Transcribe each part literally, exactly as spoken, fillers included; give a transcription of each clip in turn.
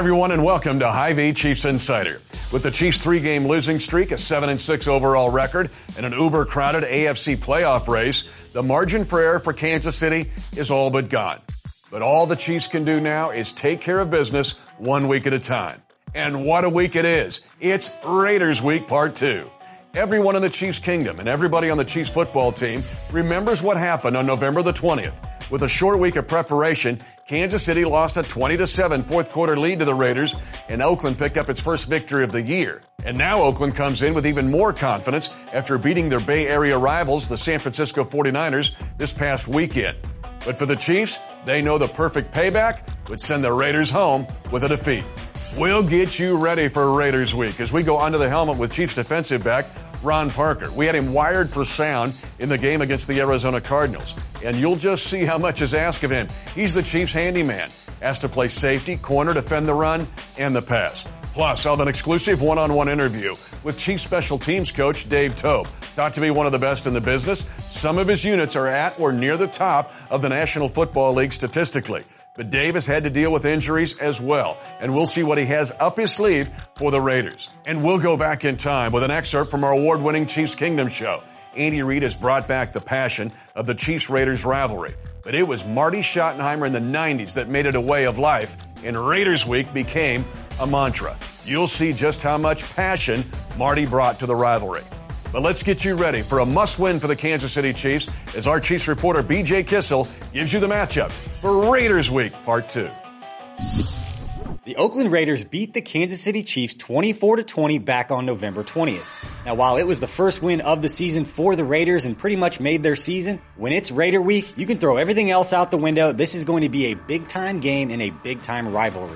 everyone, and welcome to Hy-Vee Chiefs Insider. With the Chiefs' three-game losing streak, a seven and six overall record, and an uber-crowded A F C playoff race, the margin for error for Kansas City is all but gone. But all the Chiefs can do now is take care of business one week at a time. And what a week it is. It's Raiders Week Part two. Everyone in the Chiefs Kingdom and everybody on the Chiefs football team remembers what happened on November the twentieth. With a short week of preparation, Kansas City lost a twenty to seven fourth quarter lead to the Raiders, and Oakland picked up its first victory of the year. And now Oakland comes in with even more confidence after beating their Bay Area rivals, the San Francisco forty-niners, this past weekend. But for the Chiefs, they know the perfect payback would send the Raiders home with a defeat. We'll get you ready for Raiders Week as we go under the helmet with Chiefs defensive back Ron Parker. We had him wired for sound in the game against the Arizona Cardinals, and you'll just see how much is asked of him. He's the Chiefs' handyman, asked to play safety, corner, defend the run, and the pass. Plus, I'll have an exclusive one-on-one interview with Chiefs special teams coach Dave Toub, thought to be one of the best in the business. Some of his units are at or near the top of the National Football League statistically. But Dave has had to deal with injuries as well, and we'll see what he has up his sleeve for the Raiders. And we'll go back in time with an excerpt from our award-winning Chiefs Kingdom show. Andy Reid has brought back the passion of the Chiefs-Raiders rivalry. But it was Marty Schottenheimer in the nineties that made it a way of life, and Raiders Week became a mantra. You'll see just how much passion Marty brought to the rivalry. But let's get you ready for a must-win for the Kansas City Chiefs as our Chiefs reporter B J Kissel gives you the matchup for Raiders Week Part two. The Oakland Raiders beat the Kansas City Chiefs twenty-four to twenty back on November twentieth. Now, while it was the first win of the season for the Raiders and pretty much made their season, when it's Raider Week, you can throw everything else out the window. This is going to be a big-time game and a big-time rivalry.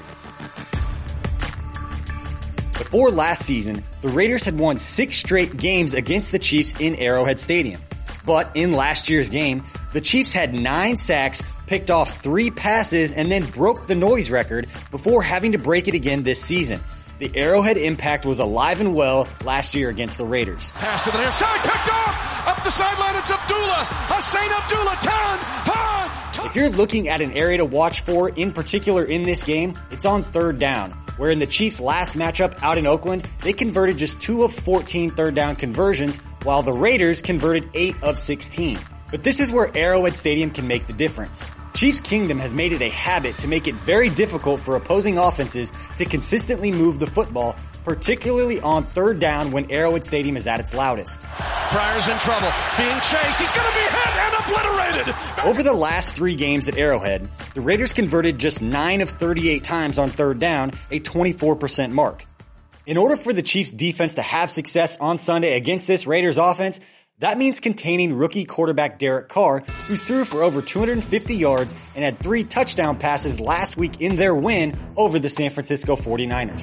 Before last season, the Raiders had won six straight games against the Chiefs in Arrowhead Stadium. But in last year's game, the Chiefs had nine sacks, picked off three passes, and then broke the noise record before having to break it again this season. The Arrowhead impact was alive and well last year against the Raiders. Pass to the near side, picked off! Up the sideline, it's Abdullah! Hussein Abdullah, ten, five! If you're looking at an area to watch for, in particular in this game, it's on third down, where in the Chiefs' last matchup out in Oakland, they converted just two of fourteen third down conversions, while the Raiders converted eight of sixteen. But this is where Arrowhead Stadium can make the difference. Chiefs Kingdom has made it a habit to make it very difficult for opposing offenses to consistently move the football, particularly on third down when Arrowhead Stadium is at its loudest. Pryor's in trouble, being chased, he's gonna be hit and obliterated! Over the last three games at Arrowhead, the Raiders converted just nine of thirty-eight times on third down, a twenty-four percent mark. In order for the Chiefs defense to have success on Sunday against this Raiders offense, that means containing rookie quarterback Derek Carr, who threw for over two hundred fifty yards and had three touchdown passes last week in their win over the San Francisco forty-niners.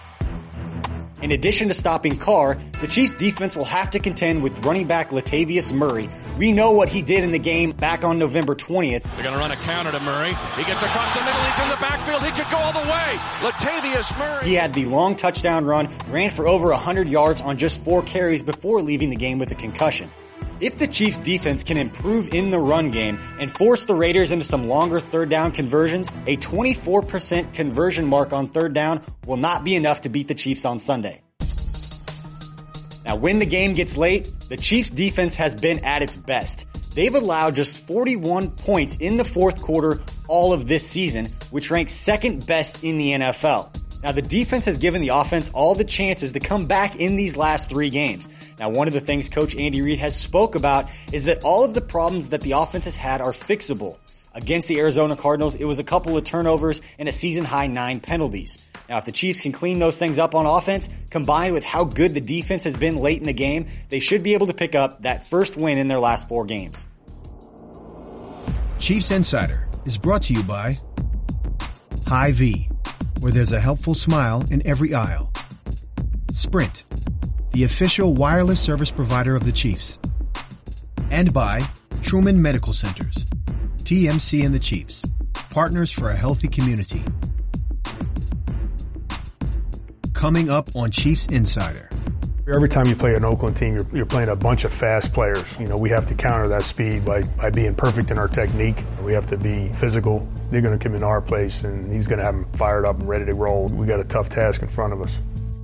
In addition to stopping Carr, the Chiefs defense will have to contend with running back Latavius Murray. We know what he did in the game back on November twentieth. They're going to run a counter to Murray. He gets across the middle. He's in the backfield. He could go all the way. Latavius Murray. He had the long touchdown run, ran for over one hundred yards on just four carries before leaving the game with a concussion. If the Chiefs defense can improve in the run game and force the Raiders into some longer third down conversions, a twenty-four percent conversion mark on third down will not be enough to beat the Chiefs on Sunday. Now, when the game gets late, the Chiefs defense has been at its best. They've allowed just forty-one points in the fourth quarter all of this season, which ranks second best in the N F L. Now, the defense has given the offense all the chances to come back in these last three games. Now, one of the things Coach Andy Reid has spoke about is that all of the problems that the offense has had are fixable. Against the Arizona Cardinals, it was a couple of turnovers and a season-high nine penalties. Now, if the Chiefs can clean those things up on offense, combined with how good the defense has been late in the game, they should be able to pick up that first win in their last four games. Chiefs Insider is brought to you by Hy-Vee, where there's a helpful smile in every aisle. Sprint, the official wireless service provider of the Chiefs. And by Truman Medical Centers, T M C and the Chiefs, partners for a healthy community. Coming up on Chiefs Insider. Every time you play an Oakland team, you're, you're playing a bunch of fast players. You know, we have to counter that speed by, by being perfect in our technique. We have to be physical. They're going to come into our place, and he's going to have them fired up and ready to roll. We got a tough task in front of us.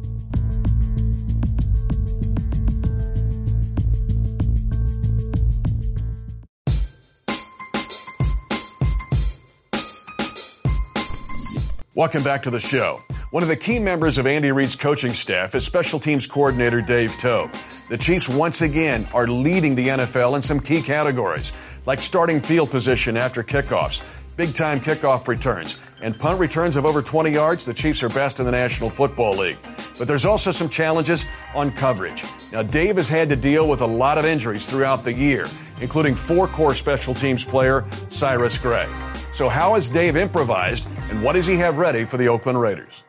Welcome back to the show. One of the key members of Andy Reid's coaching staff is special teams coordinator Dave Toub. The Chiefs once again are leading the N F L in some key categories, like starting field position after kickoffs, big-time kickoff returns, and punt returns of over twenty yards. The Chiefs are best in the National Football League. But there's also some challenges on coverage. Now, Dave has had to deal with a lot of injuries throughout the year, including four core special teams player Cyrus Gray. So how has Dave improvised, and what does he have ready for the Oakland Raiders?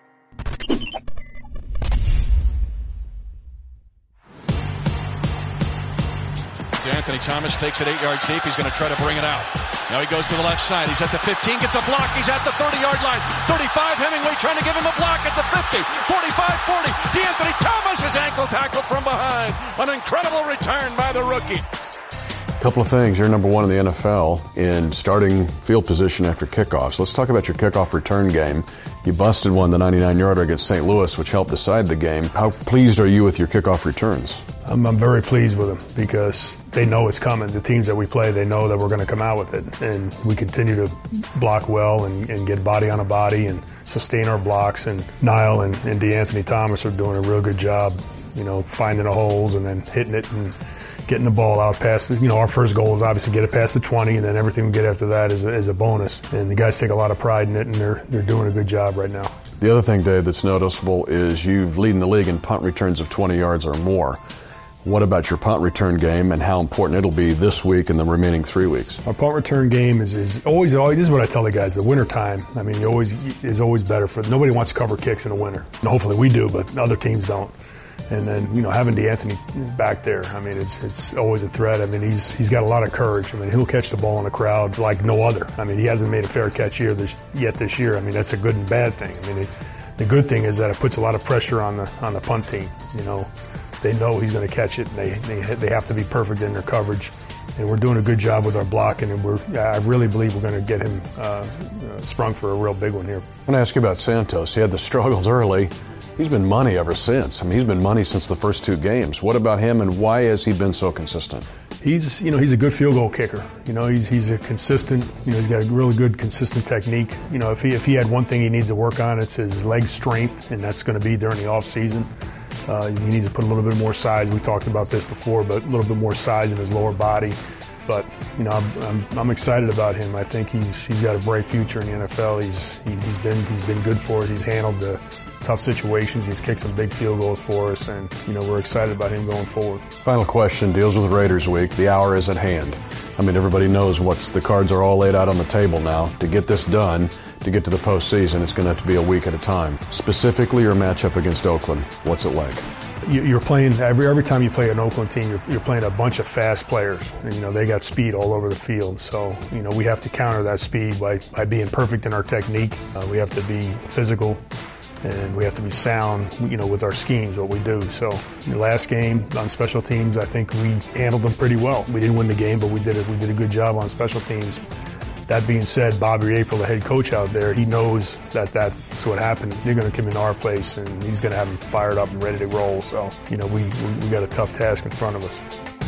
Anthony Thomas takes it eight yards deep. He's going to try to bring it out. Now he goes to the left side. He's at the fifteen, gets a block. He's at the thirty-yard line. thirty-five, Hemingway trying to give him a block at the fifty. forty-five, forty. DeAnthony Thomas is ankle tackled from behind. An incredible return by the rookie. Couple of things. You're number one in the N F L in starting field position after kickoffs. Let's talk about your kickoff return game. You busted one, the ninety-nine yarder against Saint Louis, which helped decide the game. How pleased are you with your kickoff returns? I'm, I'm very pleased with them because they know it's coming. The teams that we play, they know that we're going to come out with it. And we continue to block well and, and get body on a body and sustain our blocks. And Niall and, and DeAnthony Thomas are doing a real good job, you know, finding the holes and then hitting it and getting the ball out past, you know, our first goal is obviously get it past the twenty, and then everything we get after that is a, is a bonus. And the guys take a lot of pride in it, and they're they're doing a good job right now. The other thing, Dave, that's noticeable is you've leading the league in punt returns of twenty yards or more. What about your punt return game and how important it'll be this week and the remaining three weeks? Our punt return game is, is always, always, this is what I tell the guys, the winter time, I mean, you always is always better for, nobody wants to cover kicks in the winter. And hopefully we do, but other teams don't. And then, you know, having DeAnthony back there, I mean, it's it's always a threat. I mean, he's he's got a lot of courage. I mean, he'll catch the ball in a crowd like no other. I mean, he hasn't made a fair catch here this, yet this year. I mean, that's a good and bad thing. I mean, it, the good thing is that it puts a lot of pressure on the on the punt team. You know, they know he's going to catch it, and they they they have to be perfect in their coverage. And we're doing a good job with our blocking, and we're I really believe we're going to get him uh, uh, sprung for a real big one here. I want to ask you about Santos. He had the struggles early. He's been money ever since. I mean, he's been money since the first two games. What about him, and why has he been so consistent? He's, you know, he's a good field goal kicker. You know, he's he's a consistent. You know, he's got a really good, consistent technique. You know, if he if he had one thing he needs to work on, it's his leg strength, and that's going to be during the off season. Uh, he needs to put a little bit more size. We talked about this before, but a little bit more size in his lower body. But, you know, I'm, I'm, I'm excited about him. I think he's, he's got a bright future in the N F L. He's, he, he's been, he's been good for us. He's handled the tough situations. He's kicked some big field goals for us, and, you know, we're excited about him going forward. Final question deals with Raiders Week. The hour is at hand. I mean, everybody knows what's, the cards are all laid out on the table now. To get this done, to get to the postseason, it's going to have to be a week at a time. Specifically, your matchup against Oakland, what's it like? You're playing, every every time you play an Oakland team, you're, you're playing a bunch of fast players. And, you know, they got speed all over the field. So, you know, we have to counter that speed by, by being perfect in our technique. Uh, we have to be physical, and we have to be sound, you know, with our schemes, what we do. So, the last game on special teams, I think we handled them pretty well. We didn't win the game, but we did it. We did a good job on special teams. That being said, Bobby April, the head coach out there, he knows that that's what happened. They're going to come in our place, and he's going to have them fired up and ready to roll. So, you know, we, we, we got a tough task in front of us.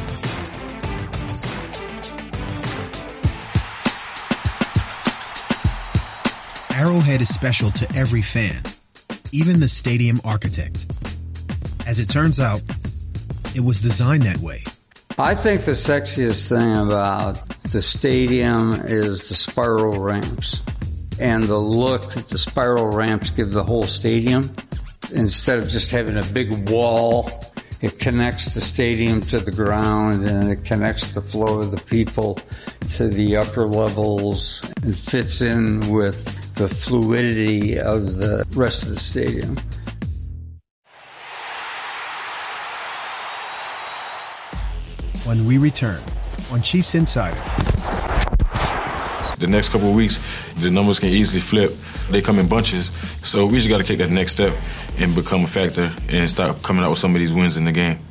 Arrowhead is special to every fan, even the stadium architect. As it turns out, it was designed that way. I think the sexiest thing about the stadium is the spiral ramps and the look that the spiral ramps give the whole stadium. Instead of just having a big wall, it connects the stadium to the ground, and it connects the flow of the people to the upper levels and fits in with the fluidity of the rest of the stadium. When we return on Chiefs Insider, The next couple of weeks, the numbers can easily flip. They come in bunches. So we just got to take that next step and become a factor and start coming out with some of these wins in the game.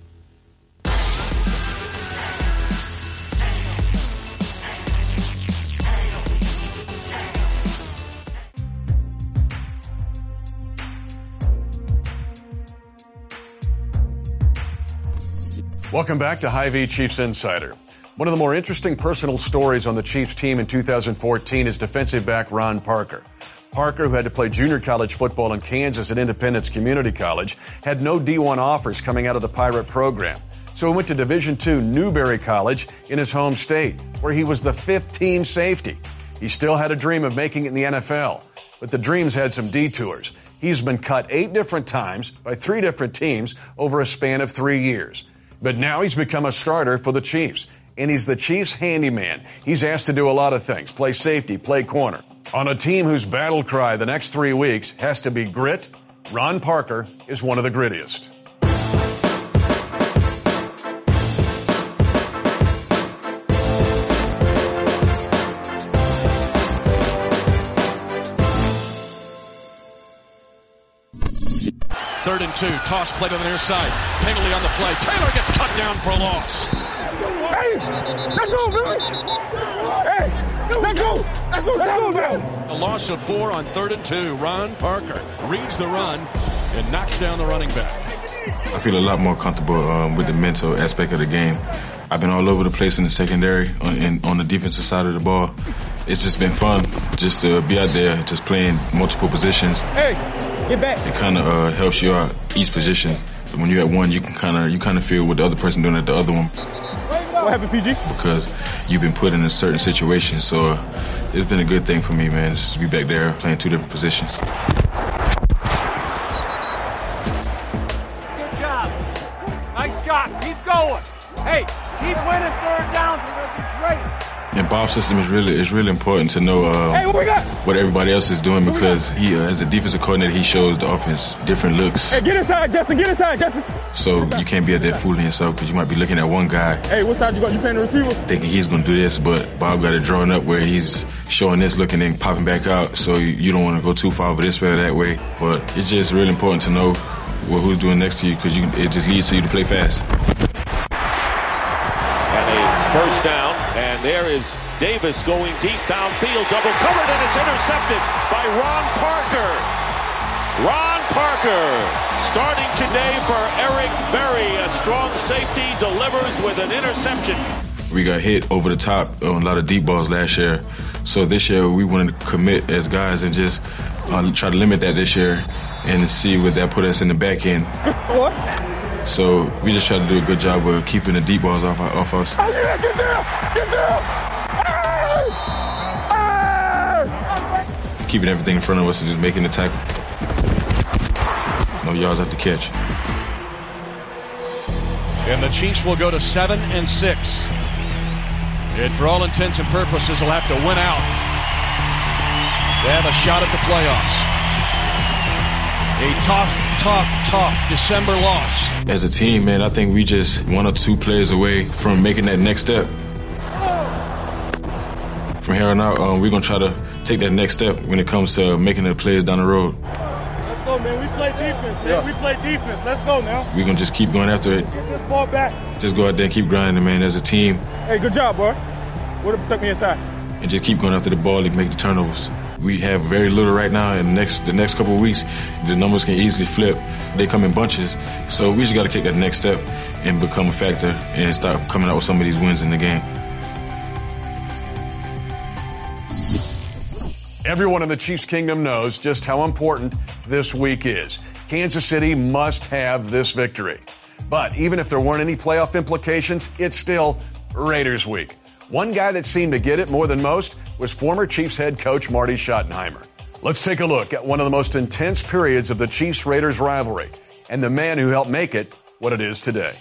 Welcome back to Hy-Vee Chiefs Insider. One of the more interesting personal stories on the Chiefs team in two thousand fourteen is defensive back Ron Parker. Parker, who had to play junior college football in Kansas at Independence Community College, had no D one offers coming out of the Pirate program. So he went to Division two Newberry College in his home state, where he was the fifth team safety. He still had a dream of making it in the N F L, but the dreams had some detours. He's been cut eight different times by three different teams over a span of three years. But now he's become a starter for the Chiefs, and he's the Chiefs' handyman. He's asked to do a lot of things, play safety, play corner. On a team whose battle cry the next three weeks has to be grit, Ron Parker is one of the grittiest. Third and two. Toss play to the near side. Penalty on the play. Taylor gets cut down for a loss. Hey, let's go, Billy. Hey, let's go. Let's go, let's go, man. A loss of four on third and two. Ron Parker reads the run and knocks down the running back. I feel a lot more comfortable um, with the mental aspect of the game. I've been all over the place in the secondary, on, in, on the defensive side of the ball. It's just been fun just to be out there, just playing multiple positions. Hey, get back. It kind of uh, helps you out each position. When you're at one, you can kind of you kind of feel what the other person doing at the other one. What happened, P G? Because you've been put in a certain situation. So uh, it's been a good thing for me, man, just to be back there playing two different positions. Good job. Nice job. Keep going. Hey, keep winning third downs. We're going to be great. And Bob's system is really it's really important to know uh, hey, what, we got? what everybody else is doing, because he, uh, as a defensive coordinator, he shows the offense different looks. Hey, get inside, Justin. Get inside, Justin. So you can't be out there fooling yourself, because you might be looking at one guy. Hey, what side you got? You playing the receiver? Thinking he's going to do this, but Bob got it drawn up where he's showing this look and then popping back out. So you, you don't want to go too far over this way or that way. But it's just really important to know well, who's doing next to you, because it just leads to you to play fast. And a first down, and there is Davis going deep downfield, double covered, and it's intercepted by Ron Parker. Ron Parker starting today for Eric Berry. A strong safety delivers with an interception. We got hit over the top on a lot of deep balls last year. So this year we wanted to commit as guys and just uh, try to limit that this year and see what that put us in the back end. What? So we just try to do a good job of keeping the deep balls off, off us. Oh, yeah, get down! Get down! Keeping everything in front of us and just making the tackle. No yards after catch. And the Chiefs will go to seven and six. And for all intents and purposes, they'll have to win out. They have a shot at the playoffs. A tough, tough, tough December loss. As a team, man, I think we just one or two players away from making that next step. From here on out, um, we're going to try to take that next step when it comes to making the plays down the road. Let's go, man. We play defense, man. Yeah. We play defense. Let's go now. We're going to just keep going after it. Get this ball back. Just go out there and keep grinding, man, as a team. Hey, good job, boy. What if you took me inside? And just keep going after the ball and make the turnovers. We have very little right now, and the next the next couple of weeks, the numbers can easily flip. They come in bunches. So we just got to take that next step and become a factor and start coming out with some of these wins in the game. Everyone in the Chiefs Kingdom knows just how important this week is. Kansas City must have this victory. But even if there weren't any playoff implications, it's still Raiders week. One guy that seemed to get it more than most was former Chiefs head coach Marty Schottenheimer. Let's take a look at one of the most intense periods of the Chiefs-Raiders rivalry and the man who helped make it what it is today.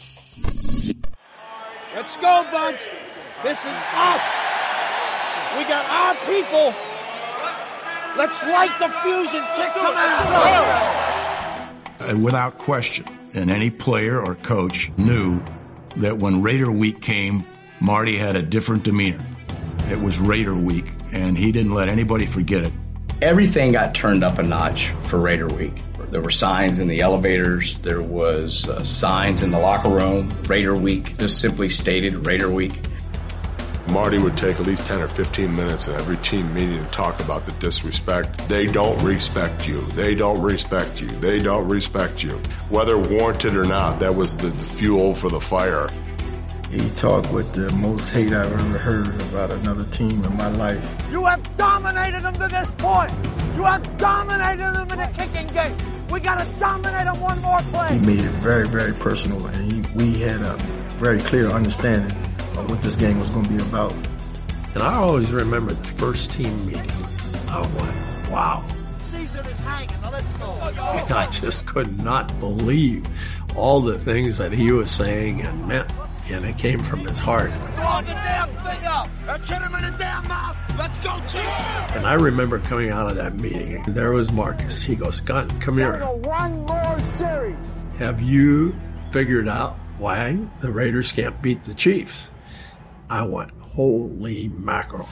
Let's go, bunch. This is us. We got our people. Let's light the fuse and kick some ass. And without question, and any player or coach knew that when Raider Week came, Marty had a different demeanor. It was Raider Week, and he didn't let anybody forget it. Everything got turned up a notch for Raider Week. There were signs in the elevators. There was uh, signs in the locker room. Raider Week, just simply stated Raider Week. Marty would take at least ten or fifteen minutes in every team meeting to talk about the disrespect. They don't respect you. They don't respect you. They don't respect you. Whether warranted or not, that was the, the fuel for the fire. He talked with the most hate I've ever heard about another team in my life. You have dominated them to this point. You have dominated them in the kicking game. We got to dominate them one more play. He made it very, very personal, and he, we had a very clear understanding of what this game was going to be about. And I always remember the first team meeting. I went, wow. Season is hanging. Now let's go. And I just could not believe all the things that he was saying and meant. And it came from his heart. Blow the damn thing up. Let's hit him in the damn mouth. Let's go, Chief. And I remember coming out of that meeting. There was Marcus. He goes, Gunn, come here. One more series. Have you figured out why the Raiders can't beat the Chiefs? I went, holy mackerel.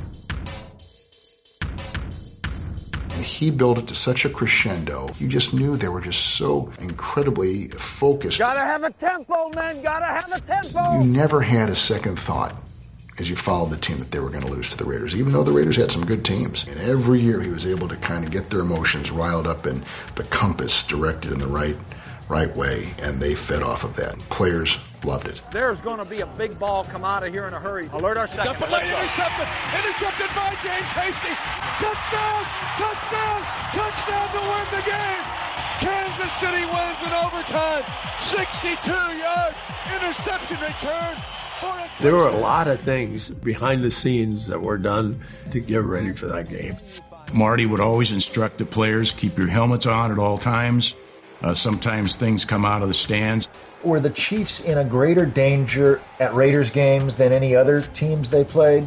He built it to such a crescendo. You just knew they were just so incredibly focused. Gotta have a tempo, man. Gotta have a tempo. You never had a second thought as you followed the team that they were going to lose to the Raiders, even though the Raiders had some good teams. And every year he was able to kind of get their emotions riled up and the compass directed in the right right way, and they fed off of that. Players loved it. There's going to be a big ball come out of here in a hurry. Alert our second. Intercepted. Intercepted by James Hasty. Touchdown. Touchdown. Touchdown to win the game. Kansas City wins in overtime. sixty-two yard interception return. There were a lot of things behind the scenes that were done to get ready for that game. Marty would always instruct the players, keep your helmets on at all times. Uh, sometimes things come out of the stands. Were the Chiefs in a greater danger at Raiders games than any other teams they played?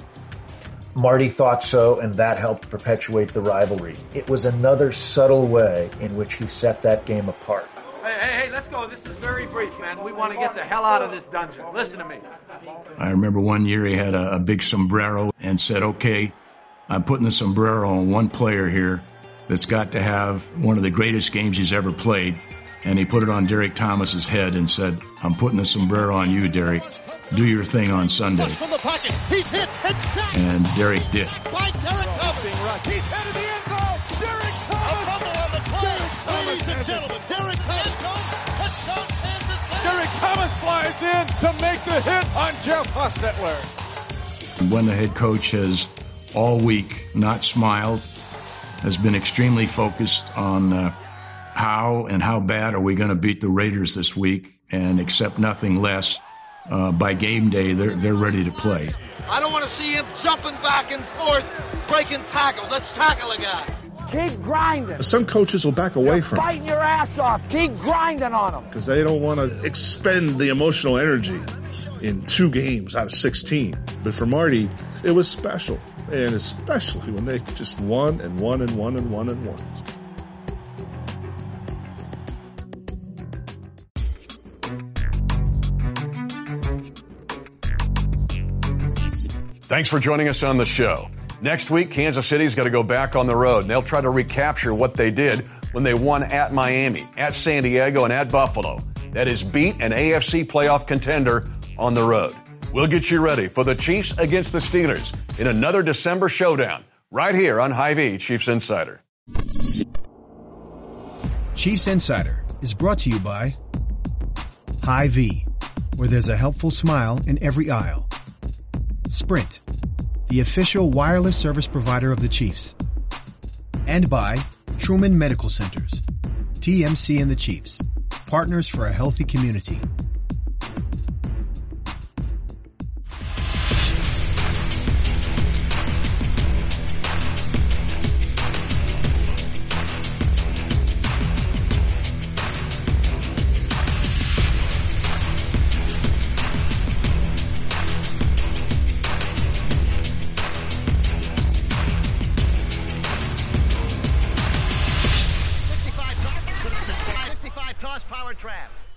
Marty thought so, and that helped perpetuate the rivalry. It was another subtle way in which he set that game apart. Hey, hey, hey, let's go. This is very brief, man. We want to get the hell out of this dungeon. Listen to me. I remember one year he had a, a big sombrero and said, okay, I'm putting the sombrero on one player here that's got to have one of the greatest games he's ever played. And he put it on Derek Thomas's head and said, I'm putting the sombrero on you, Derek. Do your thing on Sunday. From the pocket. He's hit and sacked. And Derek did. By Derek Thomas. He's headed the end zone. Derek Thomas. A fumble on the play. Ladies and gentlemen, Derek Thomas. Touchdown, Kansas City. Derek Thomas flies in to make the hit on Jeff Hostetler. When the head coach has all week not smiled, has been extremely focused on uh, how and how bad are we going to beat the Raiders this week, and accept nothing less. Uh, by game day, they're they're ready to play. I don't want to see him jumping back and forth, breaking tackles. Let's tackle a guy. Keep grinding. Some coaches will back away You're from fighting your ass off. Keep grinding on them. because they don't want to expend the emotional energy in two games out of sixteen. But for Marty, it was special. And especially when they just won and won and won and won and won. Thanks for joining us on the show. Next week, Kansas City's got to go back on the road, and they'll try to recapture what they did when they won at Miami, at San Diego, and at Buffalo. That is, beat an A F C playoff contender on the road. We'll get you ready for the Chiefs against the Steelers in another December showdown right here on Hy-Vee Chiefs Insider. Chiefs Insider is brought to you by Hy-Vee, where there's a helpful smile in every aisle. Sprint, the official wireless service provider of the Chiefs. And by Truman Medical Centers, T M C and the Chiefs, partners for a healthy community. Toss power trap.